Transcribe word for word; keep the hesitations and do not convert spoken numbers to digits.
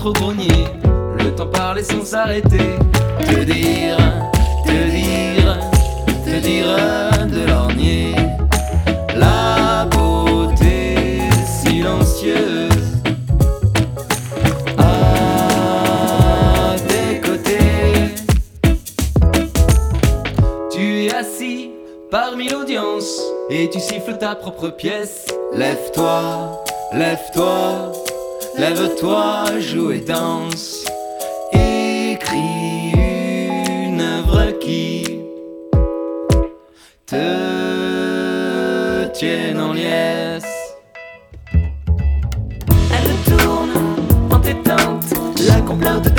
trop grogner, le temps parlait sans s'arrêter. Te dire, te dire, te dire de lorgner la beauté silencieuse à tes côtés. Tu es assis parmi l'audience et tu siffles ta propre pièce. Lève-toi, lève-toi, lève-toi, joue et danse. Écris une œuvre qui te tienne en liesse. Elle tourne en tes tentes, la complote